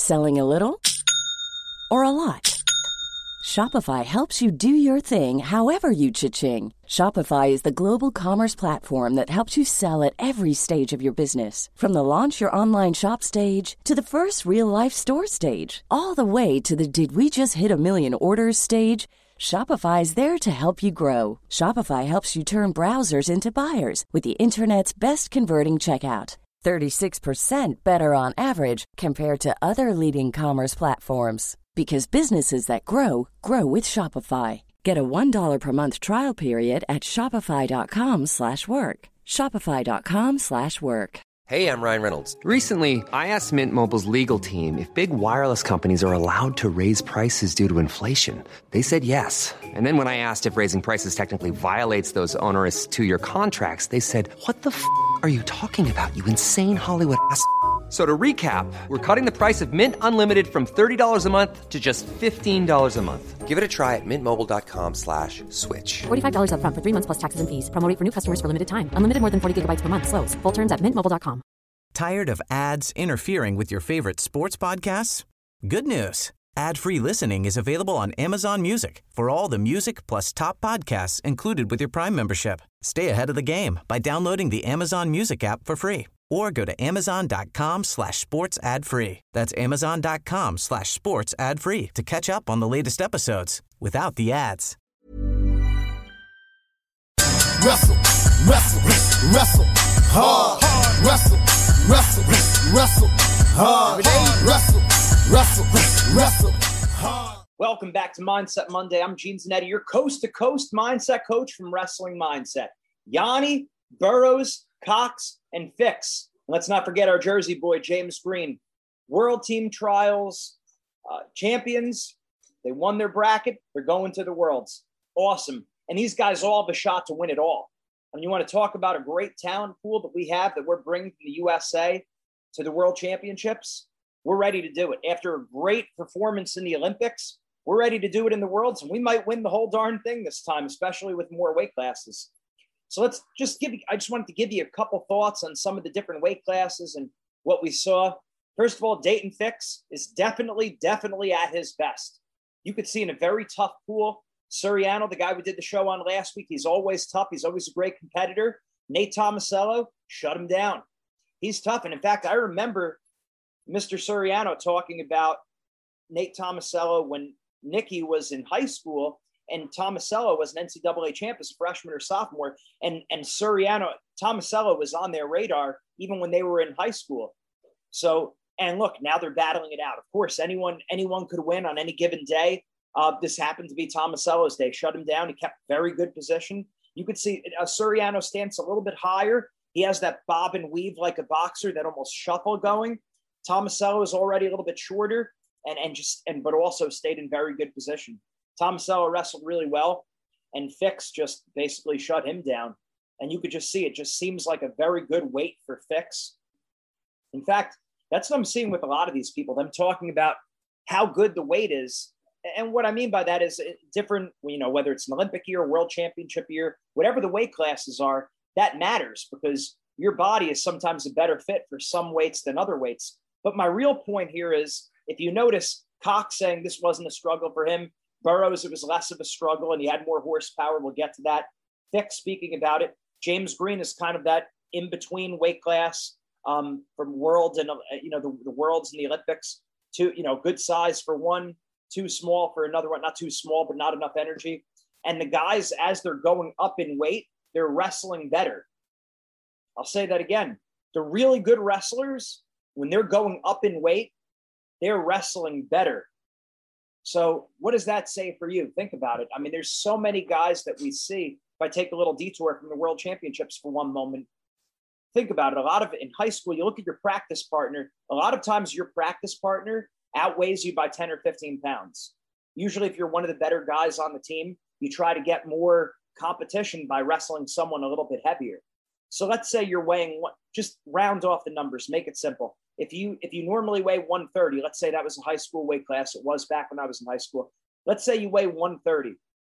Selling a little or a lot? Shopify helps you do your thing however you cha-ching. Shopify is the global commerce platform that helps you sell at every stage of your business. From the launch your online shop stage to the first real-life store stage, all the way to the did we just hit a million orders stage. Shopify is there to help you grow. Shopify helps you turn browsers into buyers with the internet's best converting checkout. 36% better on average compared to other leading commerce platforms. Because businesses that grow, grow with Shopify. Get a $1 per month trial period at shopify.com/work. Shopify.com/work. Hey, I'm Ryan Reynolds. Recently, I asked Mint Mobile's legal team if big wireless companies are allowed to raise prices due to inflation. They said yes. And then when I asked if raising prices technically violates those onerous two-year contracts, they said, "What the f*** are you talking about, you insane Hollywood ass?" So to recap, we're cutting the price of Mint Unlimited from $30 a month to just $15 a month. Give it a try at mintmobile.com/switch. $45 up front for 3 months plus taxes and fees. Promo rate for new customers for limited time. Unlimited more than 40 gigabytes per month. Slows full terms at mintmobile.com. Tired of ads interfering with your favorite sports podcasts? Good news. Ad-free listening is available on Amazon Music for all the music plus top podcasts included with your Prime membership. Stay ahead of the game by downloading the Amazon Music app for free. Or go to amazon.com/sports ad free. That's amazon.com/sports ad free to catch up on the latest episodes without the ads. Wrestle, wrestle, wrestle, hard. Wrestle, wrestle, wrestle, hard. Wrestle, wrestle, wrestle, hard. Welcome back to Mindset Monday. I'm Gene Zanetti, your coast-to-coast mindset coach from Wrestling Mindset. Yanni, Burroughs, Cox, and Fix. And let's not forget our Jersey boy, James Green. World Team Trials champions. They won their bracket. They're going to the Worlds. Awesome. And these guys all have a shot to win it all. And you want to talk about a great talent pool that we have that we're bringing from the USA to the World Championships? We're ready to do it. After a great performance in the Olympics, we're ready to do it in the Worlds. And we might win the whole darn thing this time, especially with more weight classes. So I just wanted to give you a couple thoughts on some of the different weight classes and what we saw. First of all, Daton Fix is definitely at his best. You could see in a very tough pool, Suriano, the guy we did the show on last week, he's always tough. He's always a great competitor. Nate Tomasello, shut him down. He's tough. And in fact, I remember Mr. Suriano talking about Nate Tomasello when Nicky was in high school. And Tomasello was an NCAA champ as a freshman or sophomore. And Suriano, Tomasello was on their radar even when they were in high school. So, and look, now they're battling it out. Of course, anyone could win on any given day. This happened to be Tomasello's day. Shut him down. He kept very good position. You could see Suriano stands a little bit higher. He has that bob and weave like a boxer, that almost shuffle going. Tomasello is already a little bit shorter but also stayed in very good position. Tomasello wrestled really well, and Fix just basically shut him down. And you could just see it just seems like a very good weight for Fix. In fact, that's what I'm seeing with a lot of these people, them talking about how good the weight is. And what I mean by that is different, whether it's an Olympic year, World Championship year, whatever the weight classes are, that matters because your body is sometimes a better fit for some weights than other weights. But my real point here is, if you notice Cox saying this wasn't a struggle for him, Burroughs, it was less of a struggle and he had more horsepower. We'll get to that. Fix speaking about it. James Green is kind of that in-between weight class from world and, the worlds and the Olympics to, good size for one, too small for another one, not too small, but not enough energy. And the guys, as they're going up in weight, they're wrestling better. I'll say that again. The really good wrestlers, when they're going up in weight, they're wrestling better. So what does that say for you? Think about it. I mean, there's so many guys that we see. If I take a little detour from the World Championships for one moment, think about it. A lot of in high school, you look at your practice partner. A lot of times your practice partner outweighs you by 10 or 15 pounds. Usually if you're one of the better guys on the team, you try to get more competition by wrestling someone a little bit heavier. So let's say you're weighing, just round off the numbers, make it simple. If you normally weigh 130, let's say that was a high school weight class. It was back when I was in high school. Let's say you weigh 130.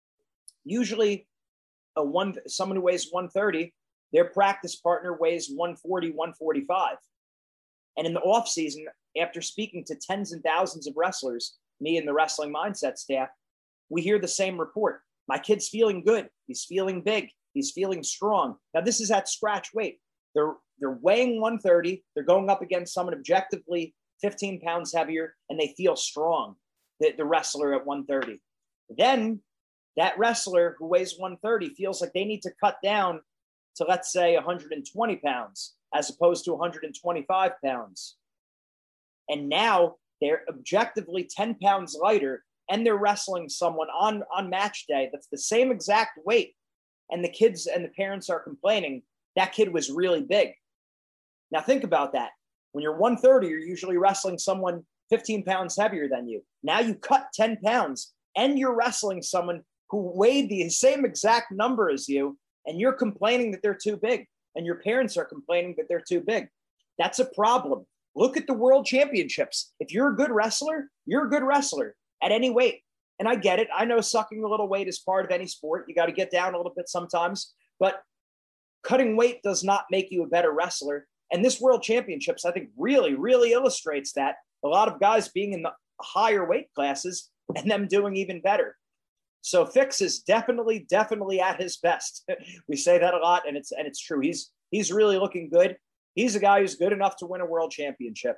Usually someone who weighs 130, their practice partner weighs 140, 145. And in the off season, after speaking to tens and thousands of wrestlers, me and the Wrestling Mindset staff, we hear the same report. My kid's feeling good. He's feeling big. He's feeling strong. Now, this is at scratch weight. They're weighing 130. They're going up against someone objectively 15 pounds heavier, and they feel strong, the wrestler at 130. Then that wrestler who weighs 130 feels like they need to cut down to, let's say, 120 pounds as opposed to 125 pounds. And now they're objectively 10 pounds lighter, and they're wrestling someone on match day that's the same exact weight. And the kids and the parents are complaining that kid was really big. Now think about that. When you're 130, you're usually wrestling someone 15 pounds heavier than you. Now you cut 10 pounds and you're wrestling someone who weighed the same exact number as you, and you're complaining that they're too big, and your parents are complaining that they're too big. That's a problem. Look at the world championships. If you're a good wrestler, you're a good wrestler at any weight. And I get it. I know sucking a little weight is part of any sport. You got to get down a little bit sometimes, but cutting weight does not make you a better wrestler. And this world championships, I think, really, really illustrates that. A lot of guys being in the higher weight classes and them doing even better. So Fix is definitely at his best. We say that a lot, and it's true. He's really looking good. He's a guy who's good enough to win a world championship.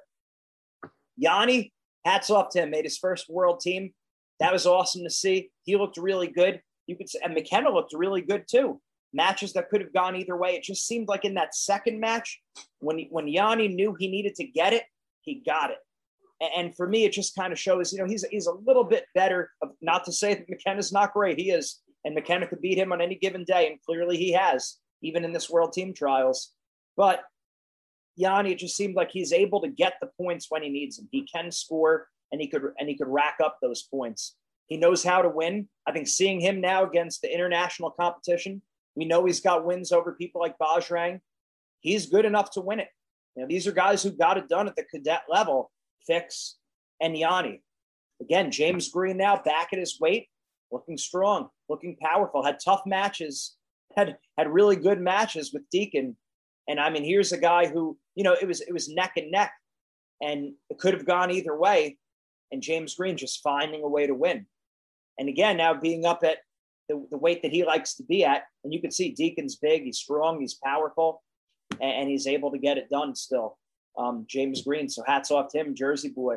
Yanni, hats off to him, made his first world team. That was awesome to see. He looked really good. You could say, and McKenna looked really good too. Matches that could have gone either way. It just seemed like in that second match, when Yanni knew he needed to get it, he got it. And for me, it just kind of shows, he's a little bit better. Not to say that McKenna's not great. He is. And McKenna could beat him on any given day. And clearly he has, even in this world team trials. But Yanni, it just seemed like he's able to get the points when he needs them. He can score, and he could rack up those points. He knows how to win. I think seeing him now against the international competition, we know he's got wins over people like Bajrang. He's good enough to win it. These are guys who got it done at the cadet level, Fix and Yanni. Again, James Green now back at his weight, looking strong, looking powerful, had tough matches, had really good matches with Deacon. And I mean, here's a guy who, it was neck and neck, and it could have gone either way. And James Green just finding a way to win. And again, now being up at the weight that he likes to be at, and you can see Deacon's big, he's strong, he's powerful, and he's able to get it done still. James Green, so hats off to him, Jersey boy.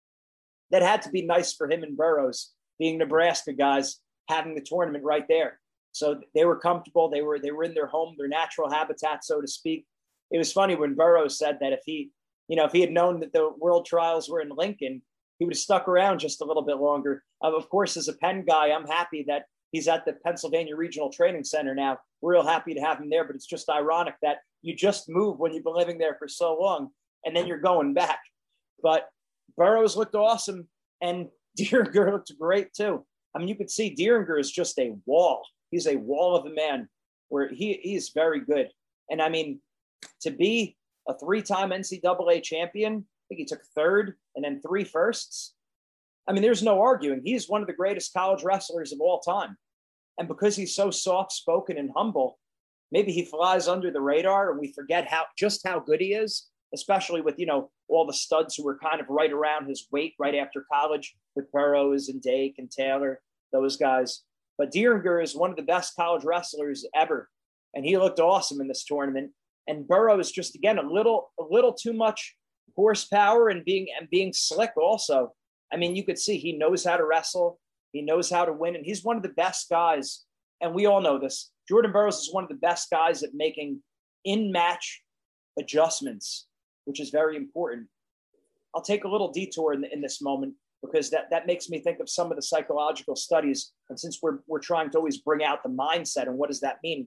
That had to be nice for him and Burroughs, being Nebraska guys, having the tournament right there. So they were comfortable. They were in their home, their natural habitat, so to speak. It was funny when Burroughs said that if he had known that the world trials were in Lincoln, he would have stuck around just a little bit longer. Of course, as a Penn guy, I'm happy that he's at the Pennsylvania Regional Training Center now. We're real happy to have him there, but it's just ironic that you just move when you've been living there for so long, and then you're going back. But Burroughs looked awesome, and Dieringer looked great too. I mean, you could see Dieringer is just a wall. He's a wall of a man, where he is very good. And I mean, to be a 3-time NCAA champion, I think he took 3rd and then 3 firsts. I mean, there's no arguing. He's one of the greatest college wrestlers of all time. And because he's so soft-spoken and humble, maybe he flies under the radar and we forget how good he is, especially with, all the studs who were kind of right around his weight right after college with Burroughs and Dake and Taylor, those guys. But Dieringer is one of the best college wrestlers ever. And he looked awesome in this tournament. And Burroughs just, again, a little too much horsepower and being slick also. I mean, you could see he knows how to wrestle. He knows how to win. And he's one of the best guys. And we all know this. Jordan Burroughs is one of the best guys at making in-match adjustments, which is very important. I'll take a little detour in this moment because that makes me think of some of the psychological studies. And since we're trying to always bring out the mindset and what does that mean?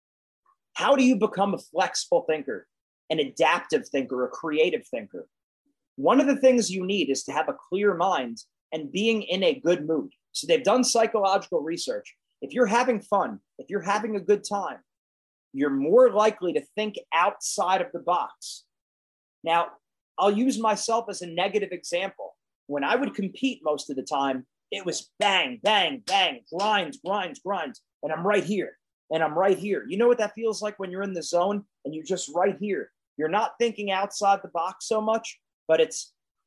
How do you become a flexible thinker, an adaptive thinker, a creative thinker? One of the things you need is to have a clear mind and being in a good mood. So they've done psychological research. If you're having fun, if you're having a good time, you're more likely to think outside of the box. Now, I'll use myself as a negative example. When I would compete most of the time, it was bang, bang, bang, grind, and I'm right here, and I'm right here. You know what that feels like when you're in the zone and you're just right here? You're not thinking outside the box so much, but it's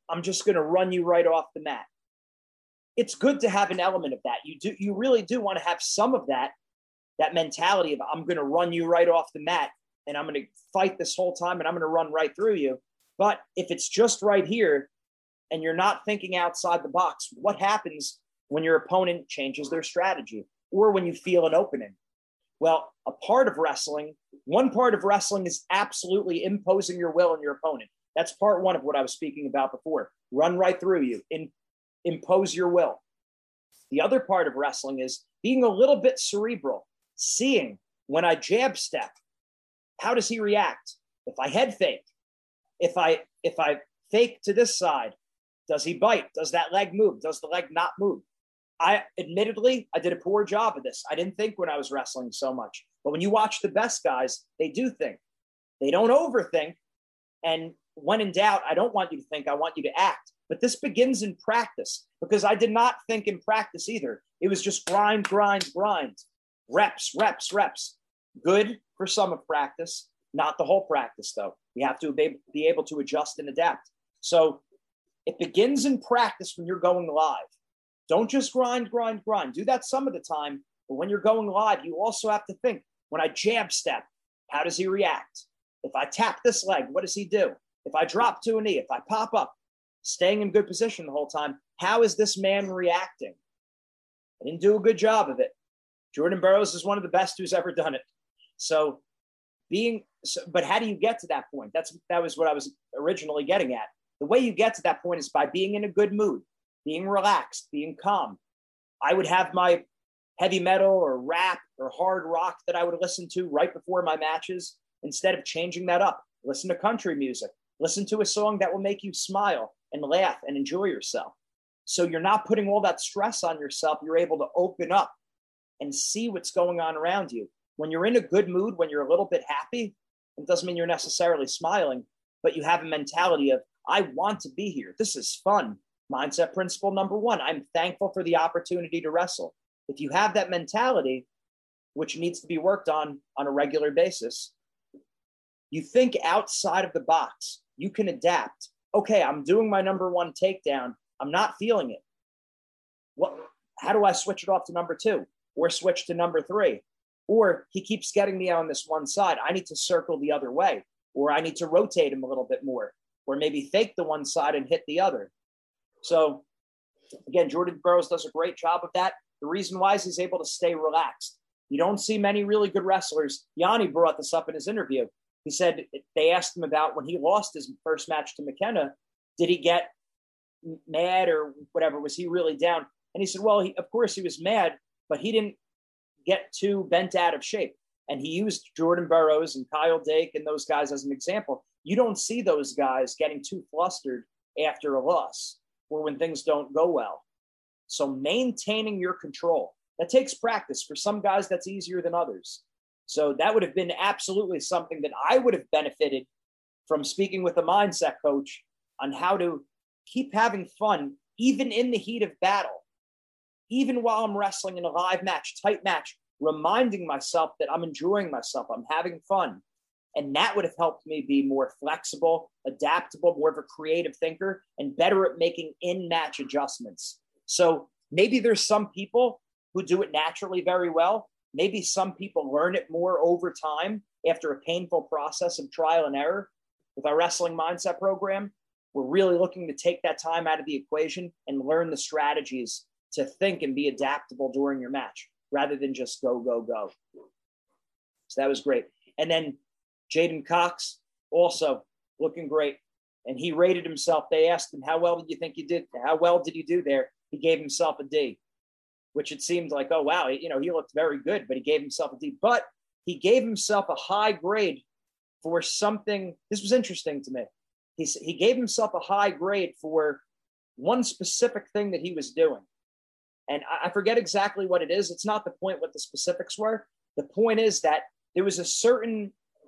I'm just going to run you right off the mat. It's good to have an element of that. You really do want to have some of that mentality of I'm going to run you right off the mat and I'm going to fight this whole time and I'm going to run right through you. But if it's just right here and you're not thinking outside the box, what happens when your opponent changes their strategy or when you feel an opening? Well, one part of wrestling is absolutely imposing your will on your opponent. That's part one of what I was speaking about before. Run right through you, impose your will. The other part of wrestling is being a little bit cerebral, seeing when I jab step, how does he react? If I head fake, if I fake to this side, does he bite? Does that leg move? Does the leg not move? I did a poor job of this. I didn't think when I was wrestling so much. But when you watch the best guys, they do think. They don't overthink. And when in doubt, I don't want you to think, I want you to act. But this begins in practice because I did not think in practice either. It was just grind. Reps. Good for some of practice, not the whole practice though. You have to be able to adjust and adapt. So it begins in practice when you're going live. Don't just grind. Do that some of the time. But when you're going live, you also have to think, when I jab step, how does he react? If I tap this leg, what does he do? If I drop to a knee, if I pop up, staying in good position the whole time, how is this man reacting? I didn't do a good job of it. Jordan Burroughs is one of the best who's ever done it. But how do you get to that point? That was what I was originally getting at. The way you get to that point is by being in a good mood, being relaxed, being calm. I would have my heavy metal or rap or hard rock that I would listen to right before my matches. Instead of changing that up, listen to country music, listen to a song that will make you smile and laugh and enjoy yourself. So you're not putting all that stress on yourself. You're able to open up and see what's going on around you. When you're in a good mood, when you're a little bit happy, it doesn't mean you're necessarily smiling, but you have a mentality of, I want to be here. This is fun. Mindset principle number one, I'm thankful for the opportunity to wrestle. If you have that mentality, which needs to be worked on a regular basis, you think outside of the box. You can adapt. Okay, I'm doing my number one takedown. I'm not feeling it. How do I switch it off to number two or switch to number three? Or he keeps getting me on this one side. I need to circle the other way, or I need to rotate him a little bit more, or maybe fake the one side and hit the other. So again, Jordan Burroughs does a great job of that. The reason why is he's able to stay relaxed. You don't see many really good wrestlers. Yanni brought this up in his interview. He said they asked him about when he lost his first match to McKenna, did he get mad or whatever? Was he really down? And he said, well, of course he was mad, but he didn't get too bent out of shape. And he used Jordan Burroughs and Kyle Dake and those guys as an example. You don't see those guys getting too flustered after a loss or when things don't go well. So maintaining your control, that takes practice. For some guys, that's easier than others. So that would have been absolutely something that I would have benefited from speaking with a mindset coach on how to keep having fun, even in the heat of battle, even while I'm wrestling in a live match, tight match, reminding myself that I'm enjoying myself, I'm having fun. And that would have helped me be more flexible, adaptable, more of a creative thinker, and better at making in-match adjustments. So maybe there's some people who do it naturally very well. Maybe some people learn it more over time after a painful process of trial and error. With our wrestling mindset program, we're really looking to take that time out of the equation and learn the strategies to think and be adaptable during your match rather than just go. So that was great. And then J'den Cox also looking great. And he rated himself. They asked him, how well did you think you did? How well did you do there? He gave himself a D, which it seemed like, oh, wow, he looked very good, but he gave himself a D. But he gave himself a high grade for something. This was interesting to me. He gave himself a high grade for one specific thing that he was doing. And I forget exactly what it is. It's not the point what the specifics were. The point is that there was a certain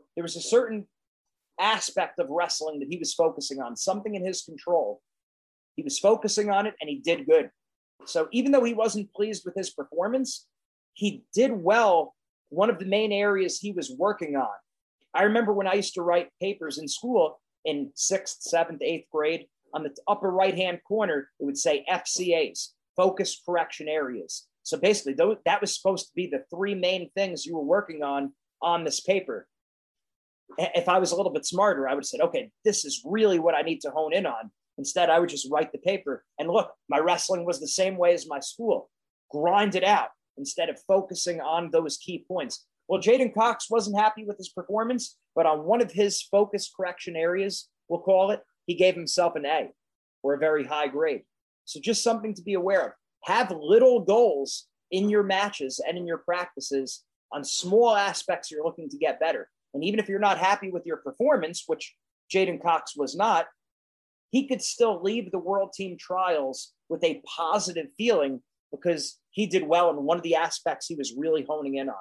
aspect of wrestling that he was focusing on, something in his control. He was focusing on it and he did good. So even though he wasn't pleased with his performance, he did well. One of the main areas he was working on. I remember when I used to write papers in school in 6th, 7th, 8th grade, on the upper right-hand corner, it would say FCAs, focus correction areas. So basically, that was supposed to be the 3 main things you were working on this paper. If I was a little bit smarter, I would have said, okay, this is really what I need to hone in on. Instead, I would just write the paper. And look, my wrestling was the same way as my school. Grind it out instead of focusing on those key points. Well, J'den Cox wasn't happy with his performance, but on one of his focus correction areas, we'll call it, he gave himself an A, or a very high grade. So just something to be aware of. Have little goals in your matches and in your practices on small aspects you're looking to get better. And even if you're not happy with your performance, which J'den Cox was not, he could still leave the World Team Trials with a positive feeling because he did well in one of the aspects he was really honing in on.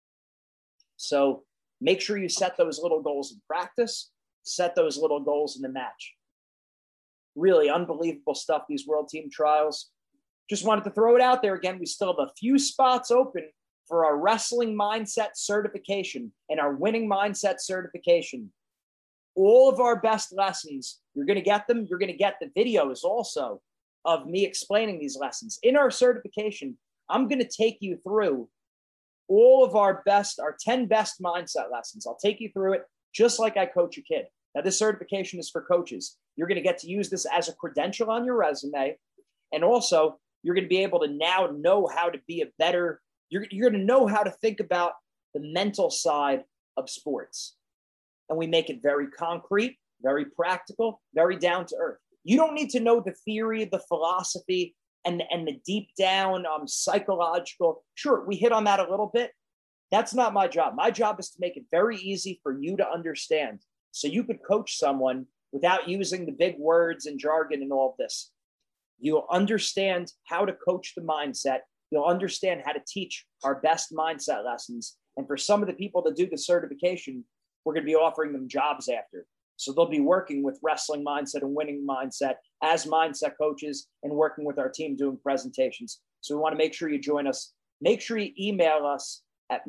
So make sure you set those little goals in practice, set those little goals in the match. Really unbelievable stuff, these World Team Trials. Just wanted to throw it out there again. We still have a few spots open for our wrestling mindset certification and our winning mindset certification. All of our best lessons, you're going to get them. You're going to get the videos also of me explaining these lessons. In our certification, I'm going to take you through all of our 10 best mindset lessons. I'll take you through it just like I coach a kid. Now, this certification is for coaches. You're going to get to use this as a credential on your resume. And also, you're going to be able to now know how to be a better, you're going to know how to think about the mental side of sports. And we make it very concrete, very practical, very down to earth. You don't need to know the theory, the philosophy, and the deep down psychological. Sure, we hit on that a little bit. That's not my job. My job is to make it very easy for you to understand. So you could coach someone without using the big words and jargon and all of this. You'll understand how to coach the mindset. You'll understand how to teach our best mindset lessons. And for some of the people that do the certification, we're going to be offering them jobs after. So they'll be working with wrestling mindset and winning mindset as mindset coaches and working with our team doing presentations. So we want to make sure you join us. Make sure you email us at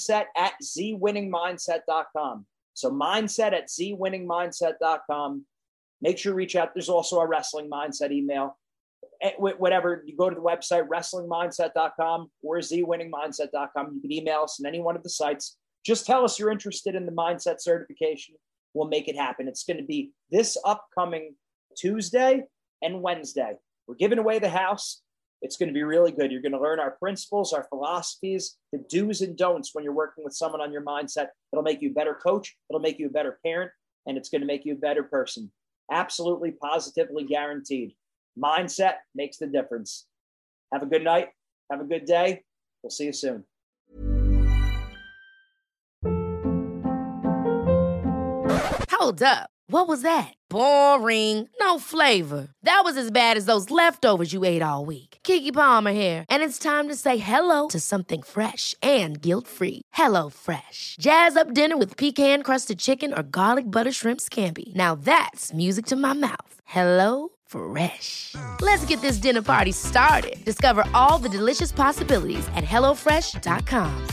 mindset@zwinningmindset.com. So mindset@zwinningmindset.com. Make sure you reach out. There's also our wrestling mindset email. Whatever, you go to the website, wrestlingmindset.com or zwinningmindset.com. You can email us on any one of the sites. Just tell us you're interested in the mindset certification. We'll make it happen. It's going to be this upcoming Tuesday and Wednesday. We're giving away the house. It's going to be really good. You're going to learn our principles, our philosophies, the do's and don'ts when you're working with someone on your mindset. It'll make you a better coach. It'll make you a better parent, and it's going to make you a better person. Absolutely, positively guaranteed. Mindset makes the difference. Have a good night. Have a good day. We'll see you soon. Hold up. What was that? Boring. No flavor. That was as bad as those leftovers you ate all week. Keke Palmer here, and it's time to say hello to something fresh and guilt-free. HelloFresh. Jazz up dinner with pecan-crusted chicken or garlic butter shrimp scampi. Now that's music to my mouth. HelloFresh. Let's get this dinner party started. Discover all the delicious possibilities at HelloFresh.com.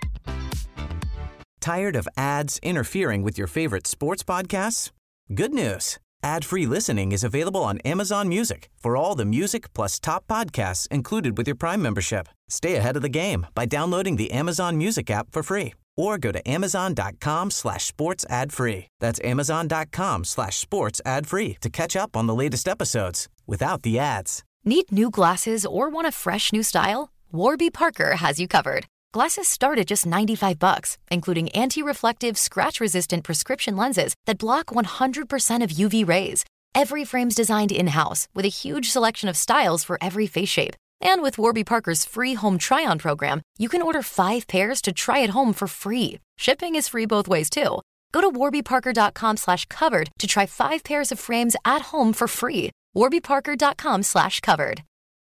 Tired of ads interfering with your favorite sports podcasts? Good news. Ad-free listening is available on Amazon Music for all the music plus top podcasts included with your Prime membership. Stay ahead of the game by downloading the Amazon Music app for free or go to amazon.com/sports ad free. That's amazon.com/sports ad free to catch up on the latest episodes without the ads. Need new glasses or want a fresh new style? Warby Parker has you covered. Glasses start at just $95, including anti-reflective, scratch-resistant prescription lenses that block 100% of UV rays. Every frame's designed in-house with a huge selection of styles for every face shape. And with Warby Parker's free home try-on program, you can order 5 pairs to try at home for free. Shipping is free both ways, too. Go to warbyparker.com/covered to try 5 pairs of frames at home for free. warbyparker.com/covered.